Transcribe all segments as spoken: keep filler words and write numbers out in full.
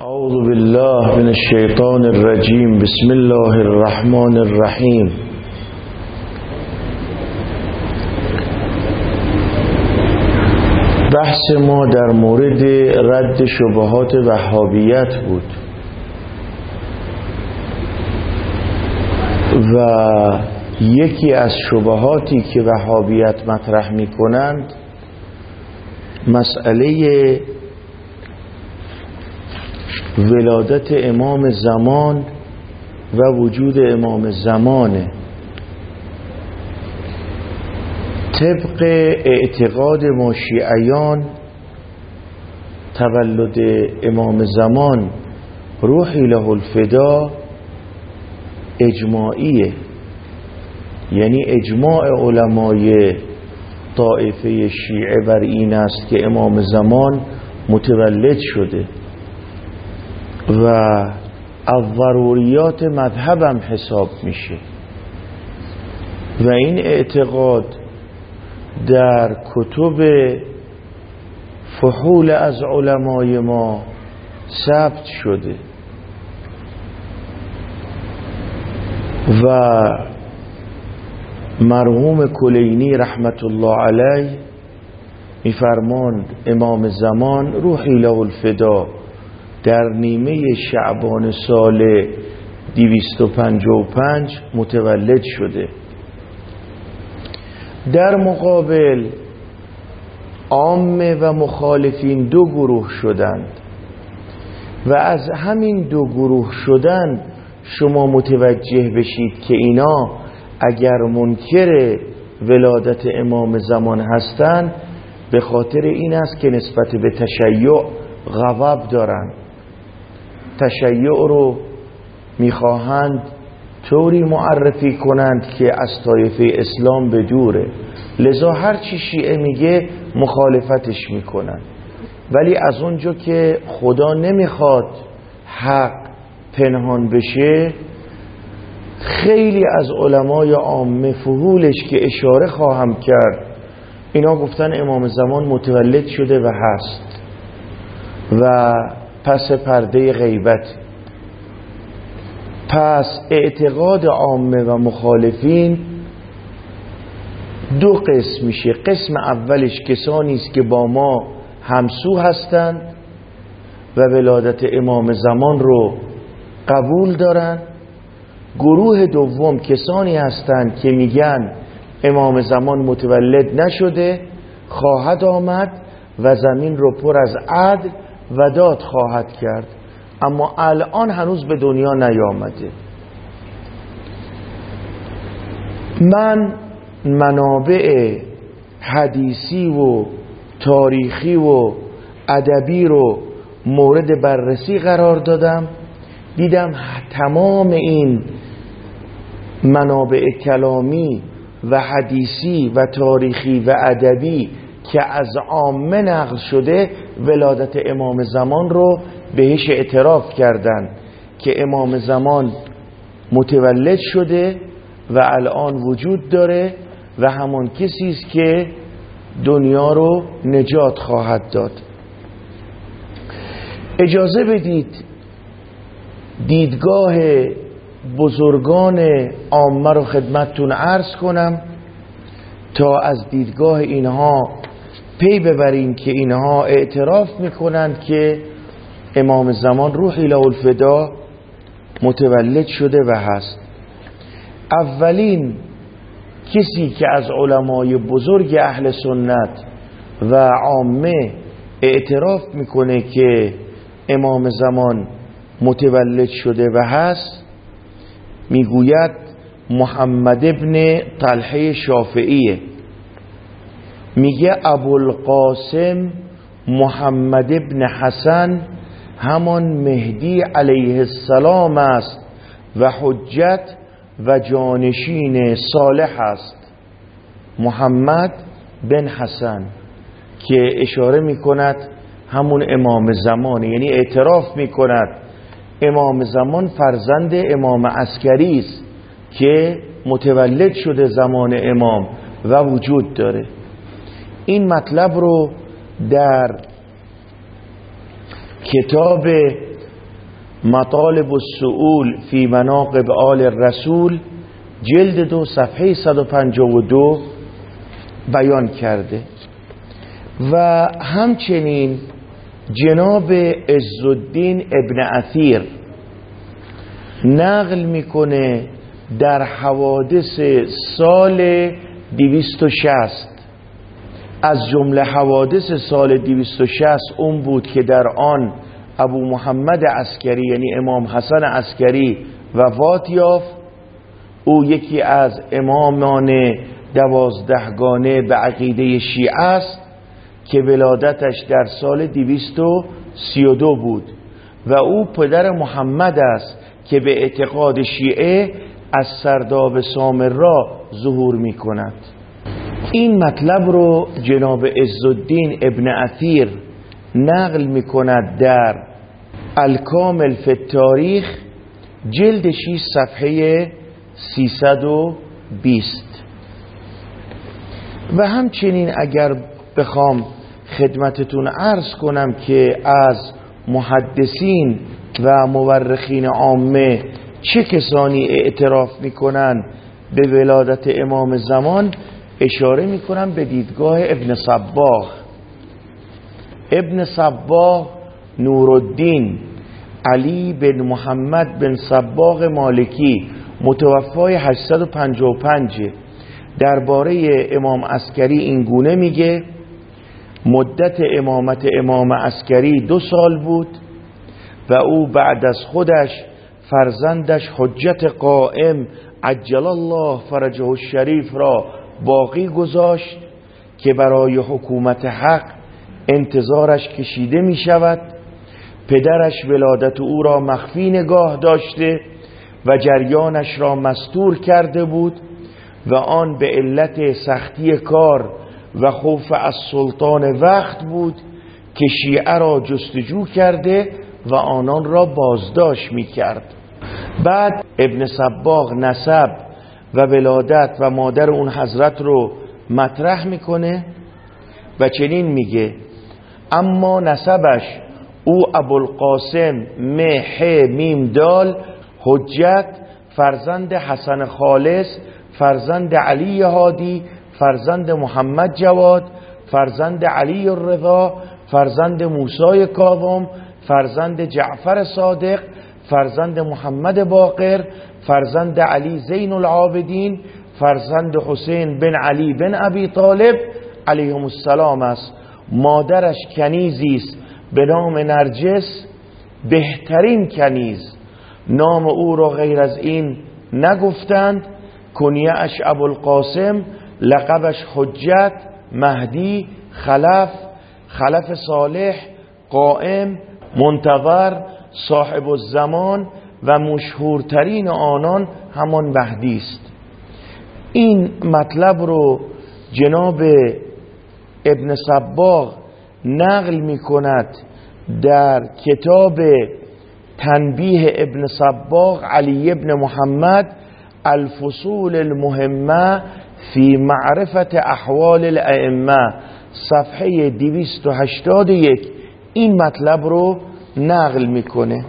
اعوذ بالله من الشیطان الرجیم. بسم الله الرحمن الرحیم. بحث ما در مورد رد شبهات وهابیت بود و یکی از شبهاتی که وهابیت مطرح می کنند مسئله ولادت امام زمان و وجود امام زمانه. طبق اعتقاد ما شیعیان تولد امام زمان روحی له الفدا اجماعیه، یعنی اجماع علمای طائفه شیعه بر این است که امام زمان متولد شده و از ضروریات مذهبم حساب میشه و این اعتقاد در کتب فحول از علمای ما ثبت شده و مرحوم کلینی رحمت الله علیه میفرماند امام زمان روحی له الفدا در نیمه شعبان سال دویست و پنجاه و پنج متولد شده. در مقابل عامه و مخالفین دو گروه شدند و از همین دو گروه شدن شما متوجه بشید که اینا اگر منکر ولادت امام زمان هستند به خاطر این است که نسبت به تشیع غضب دارند، تشیع رو میخواهند طوری معرفی کنند که از طایفه اسلام به دوره، لذا هر چی شیعه میگه مخالفتش میکنن. ولی از اونجا که خدا نمیخواد حق پنهان بشه، خیلی از علمای عامه فحولش که اشاره خواهم کرد اینا گفتن امام زمان متولد شده و هست و پس پرده غیبت. پس اعتقاد عامه و مخالفین دو قسم میشه. قسم اولش کسانی است که با ما همسو هستند و ولادت امام زمان رو قبول دارن. گروه دوم کسانی هستند که میگن امام زمان متولد نشده، خواهد آمد و زمین رو پر از عدل و داد خواهد کرد، اما الان هنوز به دنیا نیامده. من منابع حدیثی و تاریخی و ادبی رو مورد بررسی قرار دادم، دیدم تمام این منابع کلامی و حدیثی و تاریخی و ادبی که از عامه نقل شده ولادت امام زمان رو بهش اعتراف کردن که امام زمان متولد شده و الان وجود داره و همان کسی است که دنیا رو نجات خواهد داد. اجازه بدید دیدگاه بزرگان عامه رو خدمتتون عرض کنم تا از دیدگاه اینها پی ببریم که اینها اعتراف میکنند که امام زمان روحی له الفدا متولد شده و هست. اولین کسی که از علمای بزرگ اهل سنت و عامه اعتراف میکنه که امام زمان متولد شده و هست میگوید محمد ابن طلحه شافعیه. میگه ابوالقاسم محمد ابن حسن همان مهدی علیه السلام است و حجت و جانشین صالح است. محمد بن حسن که اشاره میکند همون امام زمانه، یعنی اعتراف میکند امام زمان فرزند امام عسکری است که متولد شده زمان امام و وجود داره. این مطلب رو در کتاب مطالب السؤول فی مناقب آل الرسول جلد دو صفحه صد و پنجاه و دو بیان کرده. و همچنین جناب عزالدین ابن اثیر نقل میکنه در حوادث سال دویست و شصت، از جمله حوادث سال دویست و شصت اون بود که در آن ابو محمد عسکری یعنی امام حسن عسکری وفات یافت. او یکی از امامان دوازدهگانه به عقیده شیعه است که ولادتش در سال دویست و سی و دو بود و او پدر محمد است که به اعتقاد شیعه از سرداب سامرا ظهور می کند. این مطلب رو جناب عزالدین ابن اثیر نقل می کند در الکامل فی التاریخ جلد شش صفحه سیصد و بیست. و همچنین اگر بخوام خدمتتون عرض کنم که از محدثین و مورخین عامه چه کسانی اعتراف میکنن به ولادت امام زمان، اشاره میکنم به دیدگاه ابن صباغ. ابن صباغ نورالدین علی بن محمد بن صباغ مالکی متوفای هشتصد و پنجاه و پنج درباره امام عسکری این گونه میگه: مدت امامت امام عسکری دو سال بود و او بعد از خودش فرزندش حجت قائم عجل الله فرجه الشریف را باقی گذاشت که برای حکومت حق انتظارش کشیده می شود. پدرش ولادت او را مخفی نگاه داشته و جریانش را مستور کرده بود و آن به علت سختی کار و خوف از سلطان وقت بود که شیعه را جستجو کرده و آنان را بازداشت می کرد. بعد ابن صباغ نسب و ولادت و مادر اون حضرت رو مطرح میکنه و چنین میگه: اما نسبش او ابوالقاسم مه میم دال حجت فرزند حسن خالص فرزند علی هادی فرزند محمد جواد فرزند علی الرضا فرزند موسی کاظم فرزند جعفر صادق فرزند محمد باقر فرزند علی زین العابدین فرزند حسین بن علی بن ابی طالب علیهم السلام است. مادرش کنیزی است به نام نرجس، بهترین کنیز. نام او را غیر از این نگفتند. کنیه اش ابوالقاسم، لقبش حجت، مهدی، خلف، خلف صالح، قائم، منتظر، صاحب الزمان و مشهورترین آنان همان مهدی است. این مطلب رو جناب ابن صباغ نقل می کند در کتاب تنبیه ابن صباغ علی ابن محمد الفصول المهمه فی معرفت احوال الائمه صفحه دویست و هشتاد و یک این مطلب رو نقل میکنه.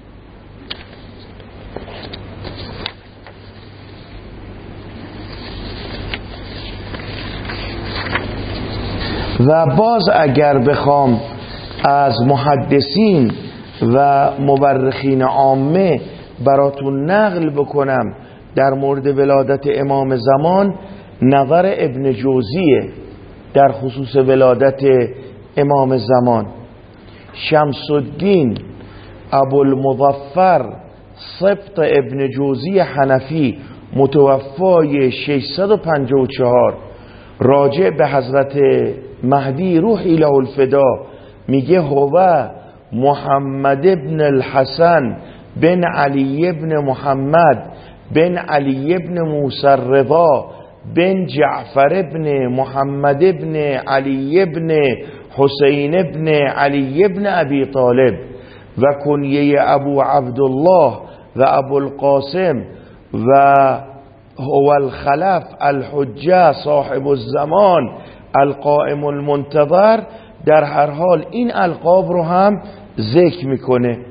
و باز اگر بخوام از محدثین و مورخین عامه براتون نقل بکنم در مورد ولادت امام زمان، نظر ابن جوزیه در خصوص ولادت امام زمان. شمس الدین ابوالمظفر سبط ابن جوزی حنفی متوفای ششصد و پنجاه و چهار راجع به حضرت مهدی روحی له الفدا میگه: هو محمد ابن الحسن بن علی ابن محمد بن علی ابن موسی الرضا بن جعفر ابن محمد ابن علی ابن حسین ابن علی ابن ابی طالب و کنیه ابو عبدالله و ابو القاسم و هو الخلف الحجه صاحب الزمان القائم المنتظر. در هر حال این القاب رو هم ذکر میکنه.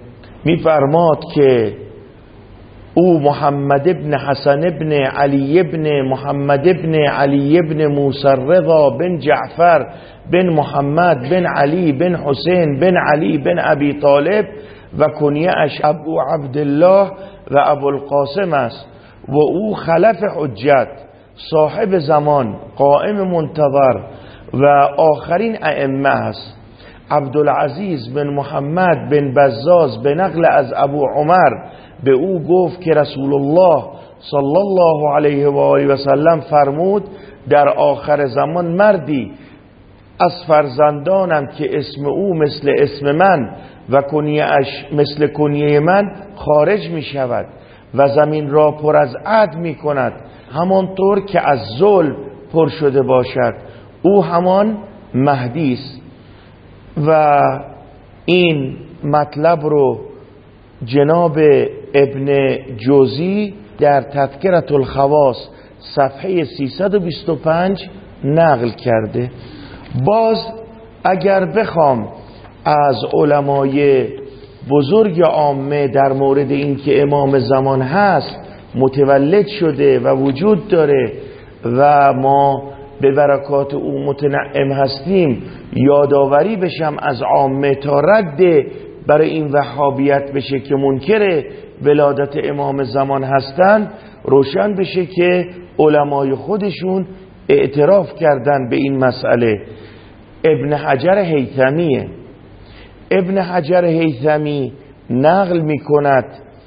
میفرماد که او محمد ابن حسن ابن علی ابن محمد ابن علی ابن موسی الرضا بن جعفر بن محمد بن علی بن حسین بن علی بن ابی طالب و کنیه‌اش ابو عبدالله و ابو القاسم است و او خلف حجت، صاحب زمان، قائم منتظر و آخرین ائمه است. عبدالعزیز بن محمد بن بزاز به نقل از ابو عمر به او گفت که رسول الله صلی الله علیه و آله و سلم فرمود در آخر زمان مردی از فرزندانم که اسم او مثل اسم من و کنیه‌اش مثل کنیه من خارج می شود و زمین را پر از عدل می کند، همانطور که از ظلم پر شده باشد. او همان مهدی است. و این مطلب رو جناب ابن جوزی در تذکرة الخواص صفحه سیصد و بیست و پنج نقل کرده. باز اگر بخوام از علمای بزرگ عامه در مورد این که امام زمان هست، متولد شده و وجود داره و ما به برکات او متنعم هستیم، یادآوری بشم از عامه تا رد برای این وهابیت بشه که منکر ولادت امام زمان هستن، روشن بشه که علمای خودشون اعتراف کردن به این مسئله. ابن حجر هیثمیه ابن حجر هیثمی نقل می کند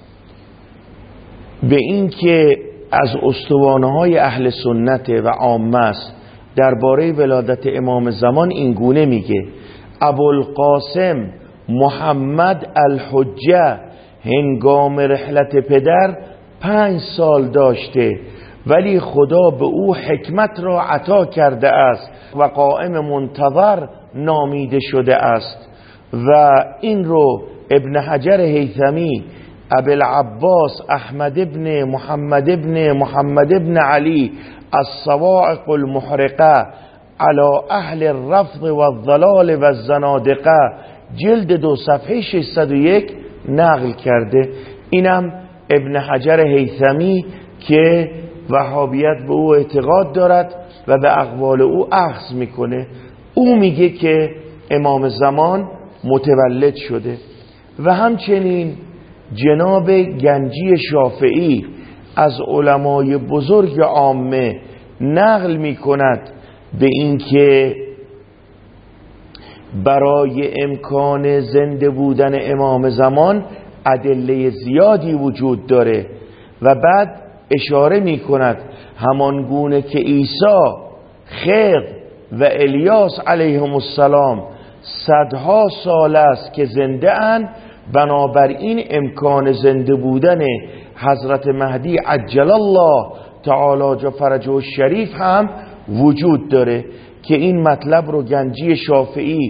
به این که از استوانه های اهل سنت و عامه است درباره ولادت امام زمان این گونه میگه: ابوالقاسم محمد الحجه هنگام رحلت پدر پنج سال داشته، ولی خدا به او حکمت را عطا کرده است و قائم منتظر نامیده شده است. و این رو ابن حجر هیثمی ابوالعباس احمد ابن محمد ابن محمد ابن علی الصواعق المحرقه على اهل الرفض والضلال والزنادقه جلد دو صفحه ششصد و یک نقل کرده. اینم ابن حجر هیثمی که وهابیت به او اعتقاد دارد و به اقوال او اخذ میکنه. او میگه که امام زمان متولد شده. و همچنین جناب گنجی شافعی از علمای بزرگ عامه نقل می کند به این که برای امکان زنده بودن امام زمان ادله زیادی وجود داره و بعد اشاره می کند همان گونه که عیسی، خضر و الیاس علیهم السلام صدها سال است که زنده اند، بنابراین امکان زنده بودن حضرت مهدی عجل الله تعالی فرجه الشریف هم وجود داره که این مطلب رو گنجی شافعی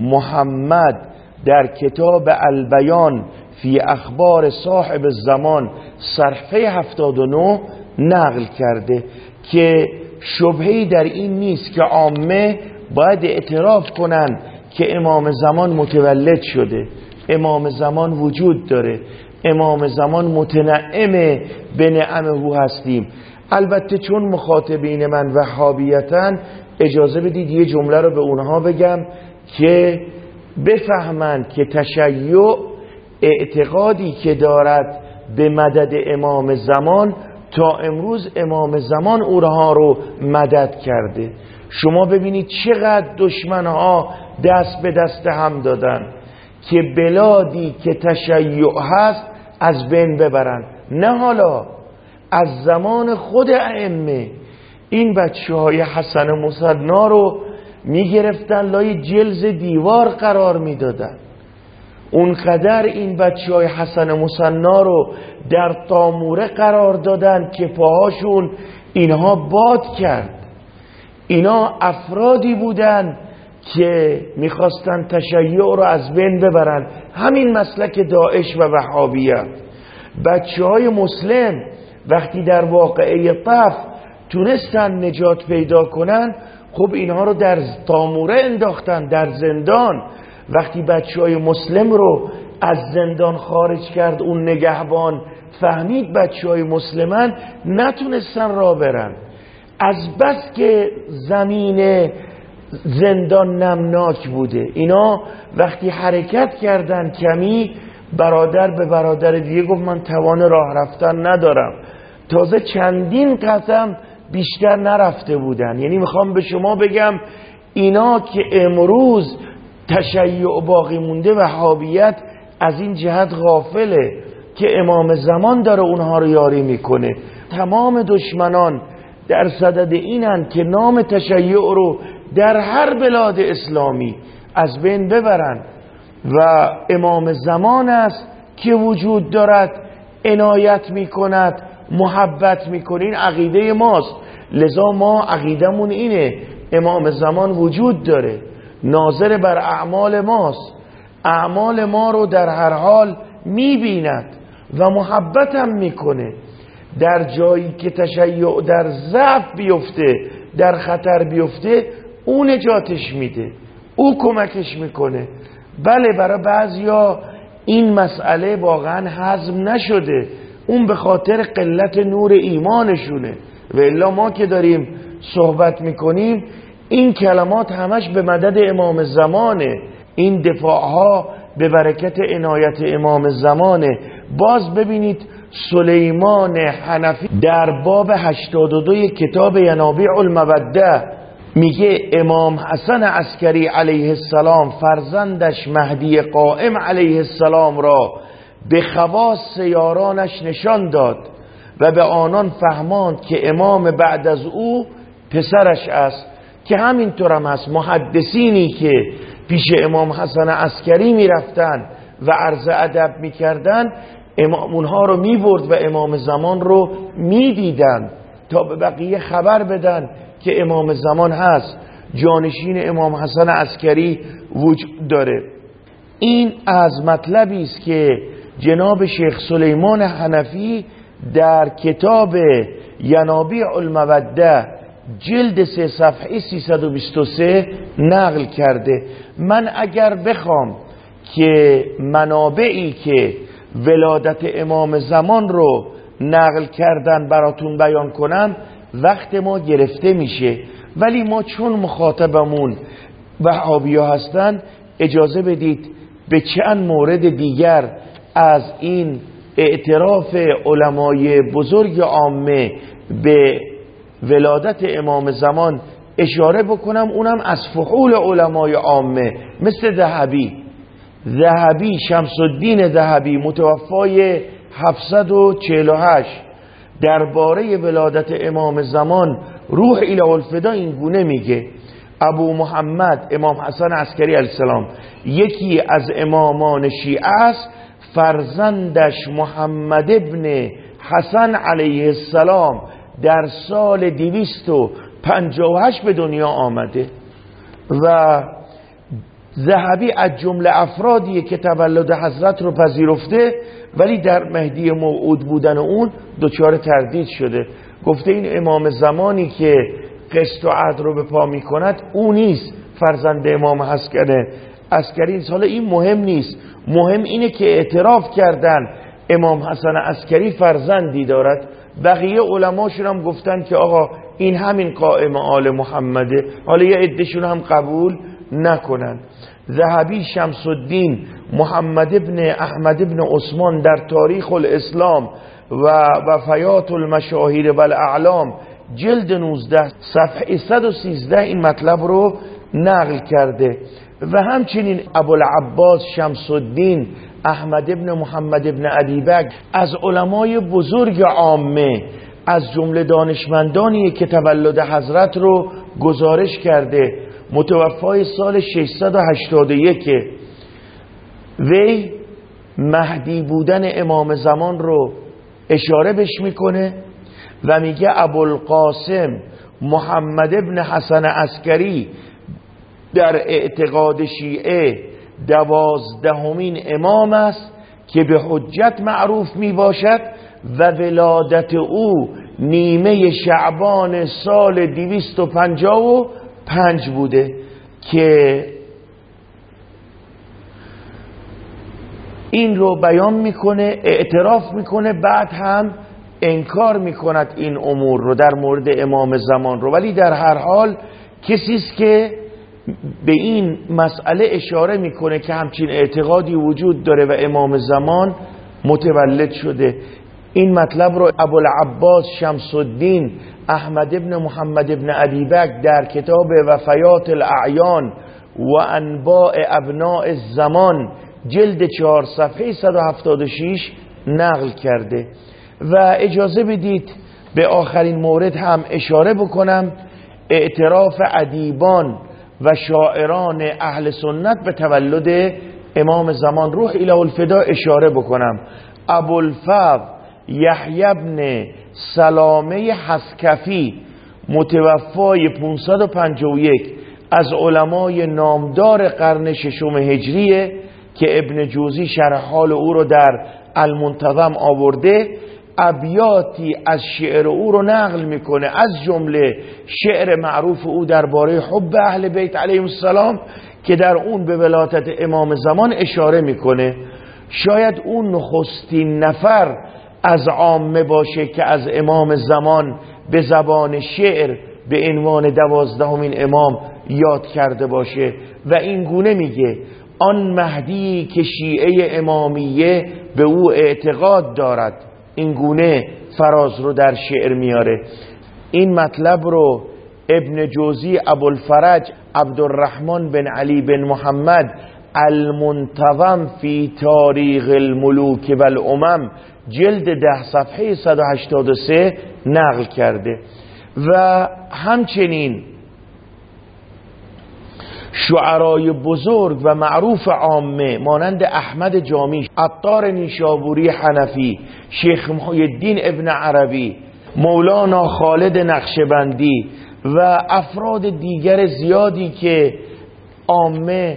محمد در کتاب البیان فی اخبار صاحب الزمان صفحه هفتاد و نه نقل کرده که شبهه‌ای در این نیست که عامه باید اعتراف کنن که امام زمان متولد شده، امام زمان وجود داره، امام زمان متنعم به نعم او هستیم. البته چون مخاطبین من وهابیتن، اجازه بدید یه جمله رو به اونها بگم که بفهمند که تشیع اعتقادی که دارد به مدد امام زمان، تا امروز امام زمان اونها رو مدد کرده. شما ببینید چقدر دشمنها دست به دست هم دادن که بلادی که تشیع هست از بین ببرن. نه حالا از زمان خود ائمه این بچه های حسن مصنا رو میگرفتن لای جلز دیوار قرار میدادن. اونقدر این بچه های حسن مصنا رو در تاموره قرار دادن که پاهاشون اینها باد کرد. اینا افرادی بودن که میخواستن تشیع رو از بین ببرن، همین مسلک داعش و وهابیت. بچه های مسلم وقتی در واقعه طف تونستن نجات پیدا کنن، خب اینها رو در تاموره انداختن، در زندان. وقتی بچه های مسلم رو از زندان خارج کرد اون نگهبان، فهمید بچه های مسلمان نتونستن را برن، از بس که زمین زندان نمناک بوده، اینا وقتی حرکت کردن کمی، برادر به برادر دیگه گفت من توان راه رفتن ندارم، تازه چندین قدم بیشتر نرفته بودن. یعنی میخوام به شما بگم اینا که امروز تشیع باقی مونده، وهابیت از این جهت غافله که امام زمان داره اونها رو یاری میکنه. تمام دشمنان در صدد اینن که نام تشیع رو در هر بلاد اسلامی از بین ببرن و امام زمان است که وجود دارد، عنایت میکند، محبت میکنه. این عقیده ماست، لذا ما عقیدمون اینه امام زمان وجود داره، ناظر بر اعمال ماست، اعمال ما رو در هر حال میبیند و محبت هم میکنه. در جایی که تشیع در ضعف بیفته، در خطر بیفته، او نجاتش میده، او کمکش میکنه. بله برای بعضیا این مسئله واقعا هضم نشده، اون به خاطر قلت نور ایمانشونه، و الا ما که داریم صحبت میکنیم این کلمات همش به مدد امام زمانه، این دفاعها به برکت عنایت امام زمانه. باز ببینید سلیمان حنفی در باب هشتاد و دو کتاب ینابیع الموده میگه امام حسن عسکری علیه السلام فرزندش مهدی قائم علیه السلام را به خواص یارانش نشان داد و به آنان فهماند که امام بعد از او پسرش است، که همینطور هم هست. محدثینی که پیش امام حسن عسکری میرفتن و عرض ادب میکردن، امام اونها رو میبرد و امام زمان رو میدیدن تا به بقیه خبر بدن که امام زمان هست، جانشین امام حسن عسکری وجود داره. این از مطلبی است که جناب شیخ سلیمان حنفی در کتاب ینابیع الموده جلد سه صفحه سیصد و بیست و سه نقل کرده. من اگر بخوام که منابعی که ولادت امام زمان رو نقل کردن براتون بیان کنم وقت ما گرفته میشه، ولی ما چون مخاطبمون وهابیا هستن اجازه بدید به چند مورد دیگر از این اعتراف علمای بزرگ عامه به ولادت امام زمان اشاره بکنم، اونم از فحول علمای عامه مثل ذهبی ذهبی شمس الدین ذهبی متوفای هفتصد و چهل و هشت درباره ولادت امام زمان روح الی الفدا این گونه میگه: ابو محمد امام حسن عسکری علیه السلام یکی از امامان شیعه است، فرزندش محمد ابن حسن علیه السلام در سال دویست و پنجاه و هشت به دنیا آمده. و ذهبی از جمله افرادیه که تولد حضرت رو پذیرفته، ولی در مهدی موعود بودن اون دچار تردید شده. گفته این امام زمانی که قسط و عدل رو به پا می کند او نیست، فرزند امام حسن عسکری نیست. حالا این مهم نیست، مهم اینه که اعتراف کردن امام حسن عسکری فرزندی دارد. بقیه علماشون هم گفتن که آقا این همین قائم آل محمده، حالا یه عدهشون هم قبول نکنن. ذهبی شمس الدین محمد ابن احمد ابن عثمان در تاریخ الاسلام و وفیات المشاهیر و الاعلام جلد نوزده صفحه صد و سیزده این مطلب رو نقل کرده. و همچنین ابوالعباس شمس الدین احمد ابن محمد ابن ادیبک از علمای بزرگ عامه از جمله دانشمندانی که تولد حضرت رو گزارش کرده، متوفای سال ششصد و هشتاد و یک، وی مهدی بودن امام زمان رو اشاره بش میکنه و میگه ابوالقاسم محمد ابن حسن عسکری در اعتقاد شیعه دوازدهمین امام است که به حجت معروف می باشد و ولادت او نیمه شعبان سال دویست و پنجاه و پنج بوده که این رو بیان میکنه، اعتراف میکنه، بعد هم انکار میکند این امور رو در مورد امام زمان رو. ولی در هر حال کسی است که به این مسئله اشاره میکنه که همچین اعتقادی وجود داره و امام زمان متولد شده. این مطلب رو ابوالعباس شمس الدین احمد ابن محمد ابن ابی بکر در کتاب وفیات الاعیان و انباء ابناء الزمان جلد چهار صفحه صد و هفتاد و شش نقل کرده. و اجازه بدید به آخرین مورد هم اشاره بکنم، اعتراف ادیبان و شاعران اهل سنت به تولد امام زمان روح اله الفدا اشاره بکنم. ابوالفضل یحیی بن سلامه حسکفی متوفای پانصد و پنجاه و یک از علمای نامدار قرن ششم هجریه که ابن جوزی شرح حال او رو در المنتظم آورده. ابیاتی از شعر او رو نقل میکنه، از جمله شعر معروف او درباره حب اهل بیت علیهم السلام که در اون به ولادت امام زمان اشاره میکنه. شاید اون نخستین نفر از عامه باشه که از امام زمان به زبان شعر به عنوان دوازدهمین امام یاد کرده باشه و این گونه میگه آن مهدی که شیعه امامیه به او اعتقاد دارد. این گونه فراز رو در شعر میاره. این مطلب رو ابن جوزی ابوالفرج عبدالرحمن بن علی بن محمد المنتظم فی تاریخ الملوک و الامم جلد ده صفحه صد و هشتاد و سه نقل کرده. و همچنین شعرای بزرگ و معروف عامه مانند احمد جامی، عطار نیشابوری حنفی، شیخ محی الدین ابن عربی، مولانا خالد نقشبندی و افراد دیگر زیادی که عامه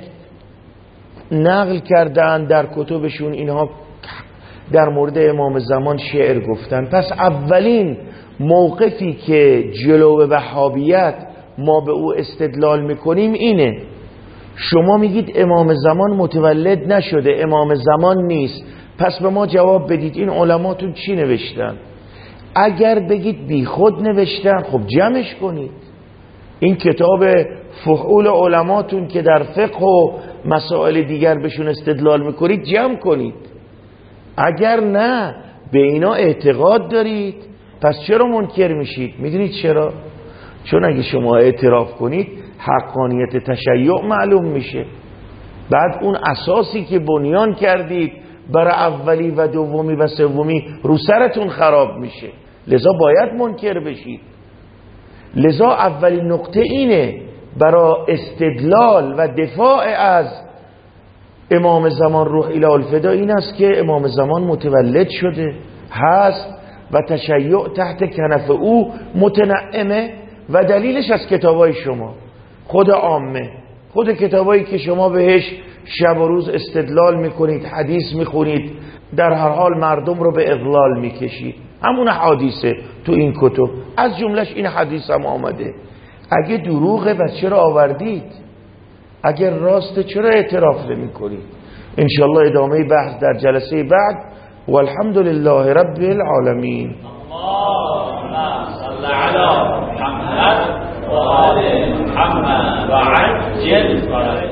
نقل کردن در کتبشون، اینها در مورد امام زمان شعر گفتن. پس اولین موقفی که جلو وهابیت ما به او استدلال میکنیم اینه، شما میگید امام زمان متولد نشده، امام زمان نیست، پس به ما جواب بدید این علماتون چی نوشتن؟ اگر بگید بی خود نوشتن، خب جمعش کنید. این کتاب فحول علماتون که در فقه و مسائل دیگر بهشون استدلال میکنید جمع کنید. اگر نه به اینا اعتقاد دارید، پس چرا منکر میشید؟ میدونید چرا؟ چون اگه شما اعتراف کنید حقانیت تشیع معلوم میشه، بعد اون اساسی که بنیان کردید برای اولی و دومی و سومی رو سرتون خراب میشه، لذا باید منکر بشید. لذا اولین نقطه اینه برای استدلال و دفاع از امام زمان روح اله الفدا این است که امام زمان متولد شده هست و تشیع تحت کنف او متنعمه و دلیلش از کتابای شما خود عامه، خود کتابایی که شما بهش شب و روز استدلال میکنید، حدیث میخونید، در هر حال مردم رو به اضلال میکشید. همون حدیثه تو این کتب، از جملش این حدیث هم آمده. اگه دروغه بس چرا آوردید؟ اگر راسته چرا اعتراف نمی کنید؟ انشالله ادامه بحث در جلسه بعد. والحمد لله رب العالمین. اللهم صل علی محمد و آل محمد و عجل